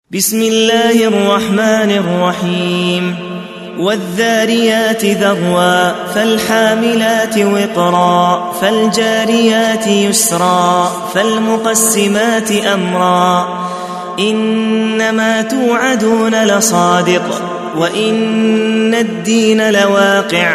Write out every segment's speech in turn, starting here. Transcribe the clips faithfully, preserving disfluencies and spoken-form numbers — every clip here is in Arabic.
بسم الله الرحمن الرحيم والذاريات ذروا فالحاملات وقرا فالجاريات يسرا فالمقسمات أمرا إنما توعدون لصادق وإن الدين لواقع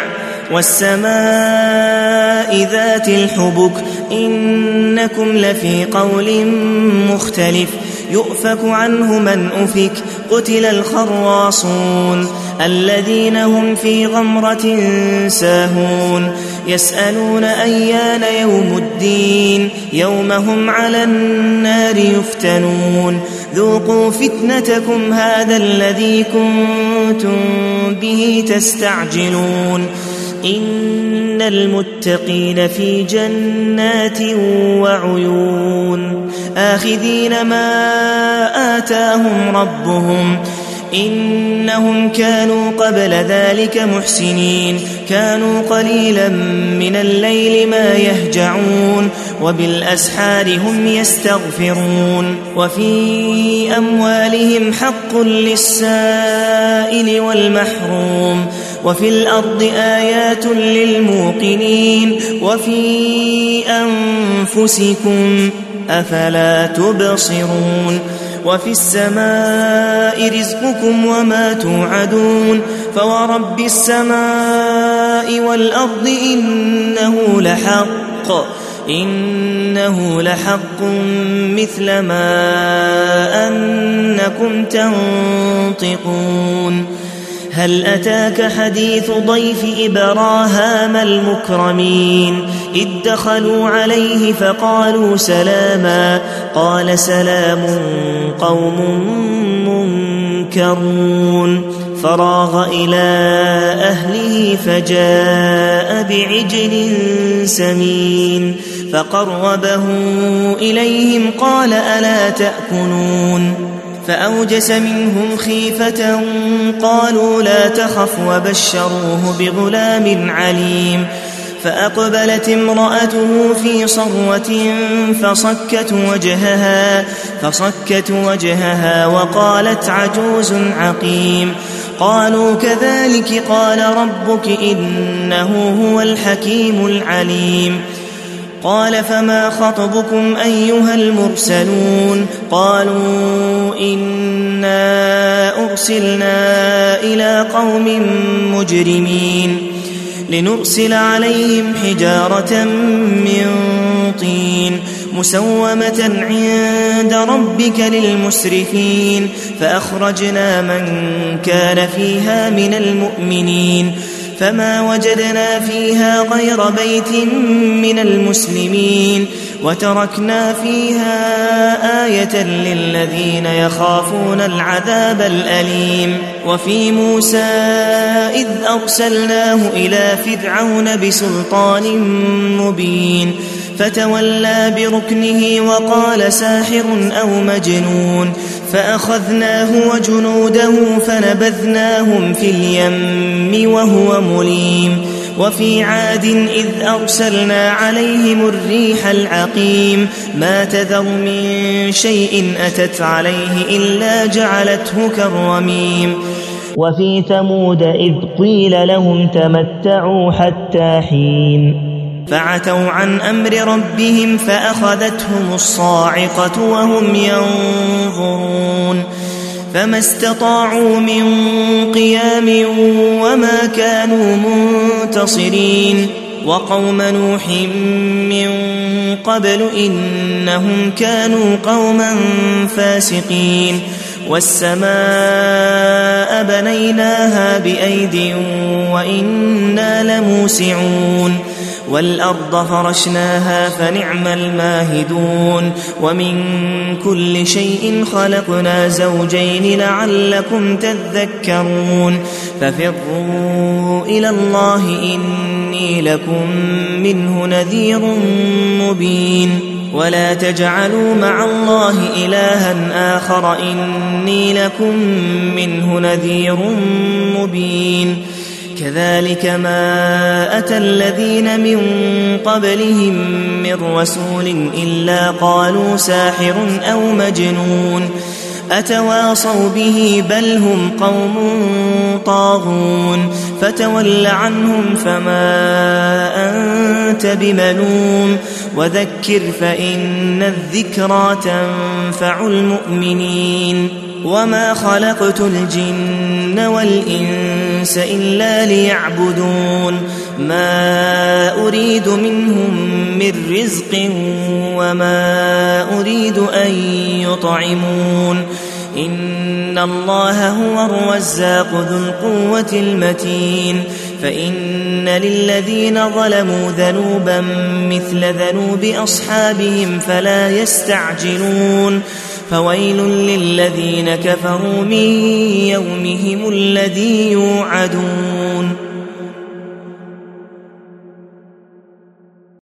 والسماء ذات الحبك إنكم لفي قول مختلف يؤفك عنه من أفك قتل الخراصون الذين هم في غمرة ساهون يسألون أيان يوم الدين يوم هم على النار يفتنون ذوقوا فتنتكم هذا الذي كنتم به تستعجلون إن المتقين في جنات وعيون آخذين ما آتاهم ربهم إنهم كانوا قبل ذلك محسنين كانوا قليلا من الليل ما يهجعون وبالأسحار هم يستغفرون وفي أموالهم حق للسائل والمحروم وفي الأرض آيات للموقنين وفي أنفسكم أفلا تبصرون وفي السماء رزقكم وما توعدون فورب السماء والأرض إنه لحق إنه لحق مثل ما أنكم تنطقون هل أتاك حديث ضيف إبراهام المكرمين إذ دخلوا عليه فقالوا سلاما قال سلام قوم منكرون فراغ إلى أهله فجاء بعجل سمين فقربه إليهم قال ألا تأكلون فأوجس منهم خيفة قالوا لا تخف وبشروه بغلام عليم فأقبلت امرأته في صرة فصكت وجهها فصكت وجهها وقالت عجوز عقيم قالوا كذلك قال ربك إنه هو الحكيم العليم قال فما خطبكم أيها المرسلون قالوا إنا أرسلنا إلى قوم مجرمين لنرسل عليهم حجارة من طين مسومة عند ربك للمسرفين فأخرجنا من كان فيها من المؤمنين فما وجدنا فيها غير بيت من المسلمين وتركنا فيها آية للذين يخافون العذاب الأليم وفي موسى إذ أرسلناه إلى فرعون بسلطان مبين فتولى بركنه وقال ساحر أو مجنون فأخذناه وجنوده فنبذناهم في اليم وهو مليم وفي عاد إذ أرسلنا عليهم الريح العقيم ما تذر من شيء أتت عليه إلا جعلته كالرميم وفي ثمود إذ قيل لهم تمتعوا حتى حين فعتوا عن أمر ربهم فأخذتهم الصاعقة وهم ينظرون فما استطاعوا من قيام وما كانوا منتصرين وقوم نوح من قبل إنهم كانوا قوما فاسقين والسماء بنيناها بأيد وإنا لموسعون والأرض فرشناها فنعم الماهدون ومن كل شيء خلقنا زوجين لعلكم تذكرون ففروا إلى الله إني لكم منه نذير مبين ولا تجعلوا مع الله إلها آخر إني لكم منه نذير مبين كذلك ما أتى الذين من قبلهم من رسول إلا قالوا ساحر أو مجنون أتواصوا به بل هم قوم طاغون فتول عنهم فما أنت بملوم وذكر فإن الذكرى تنفع المؤمنين وما خلقت الجن والإنس إلا ليعبدون ما أريد منهم من رزق وما أريد أن يطعمون إن الله هو الرزاق ذو القوة المتين فإن للذين ظلموا ذنوبا مثل ذنوب أصحابهم فلا يستعجلون فويل للذين كفروا من يومهم الذي يوعدون